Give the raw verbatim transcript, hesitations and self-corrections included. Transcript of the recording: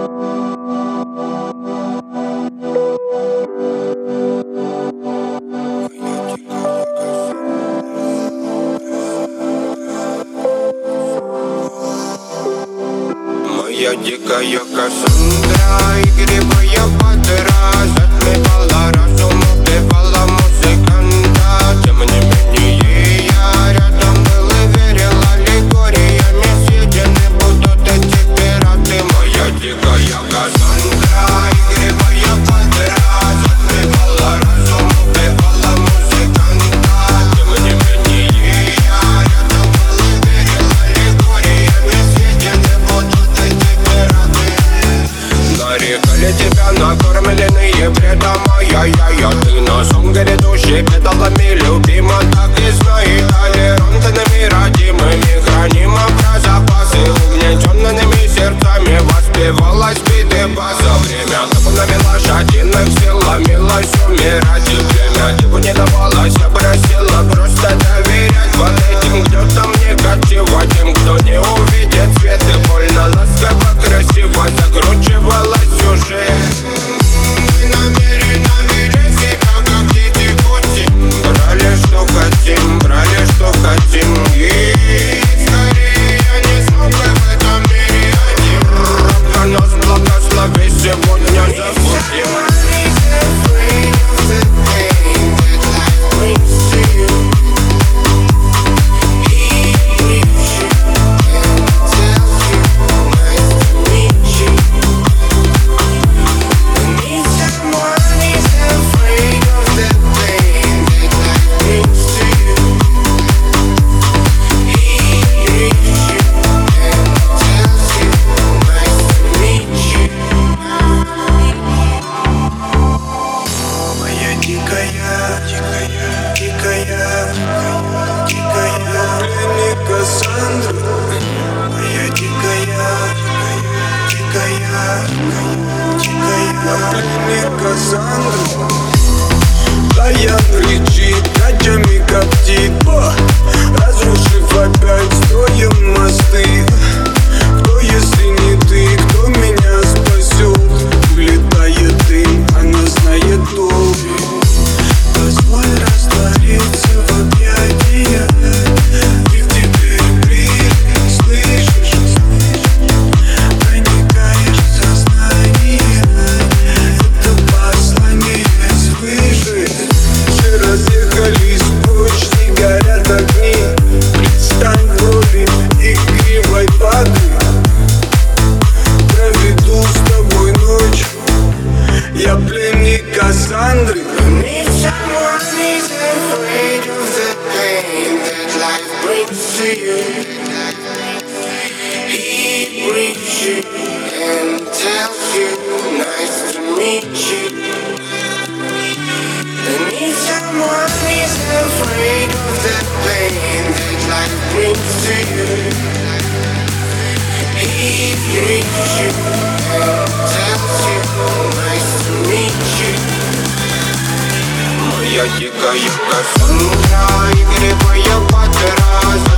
Моя дикая Кассандра, игривая пантера, затмевала разум, убивала музыканта. Тем не менее я рядом был и верил аллегориями. Съедены будут эти пираты. Моя дикая Кассандра, игривая пантера, затмевала разум, убивала музыканта. Тем не менее я рядом был и верил аллегориями. Съедены будут эти пираты. Нарекали тебя накормленные бредом, ай-яй-яй. Ты носом грядущий педалами любима, так и знай. Толерантными, родимыми, хранима про запасы. Угнетенными сердцами воспевалась биты база. Время табунами лошадиных сил ломилось умирать. И время типу не давалось, я просила просто доверять вот этим гнетам негатива. Тем, кто не увидит свет и больно ласково, красиво закручивалась сюжет. Мы намеренно вели себя как дети пути. Брали что хотим, брали что хотим. И скорее я не смог бы в этом мире один. Рок нас благослови, сегодня забудем. Кассандра, Даян кричит, ночами коптит, разрушив опять строим мосты. Кто, если не ты, кто меня спасет? Улетает дым, она знает толк. Позволь раствориться в объятиях. Их теперь ближе, слышишь? Проникаешь в сознание. Это послание свыше. Все разъехались прочь, не горят огни. Предстань в роли игривой воды. Проведу с тобой ночь. Я пленник Кассандры. Someone is afraid of the pain that life brings to you. He brings you and tells you, nice to meet you. And if someone is afraid of the pain that life brings to you, he brings you and tells you, nice to meet you. Моя дикая Кассандра, игривая пантера.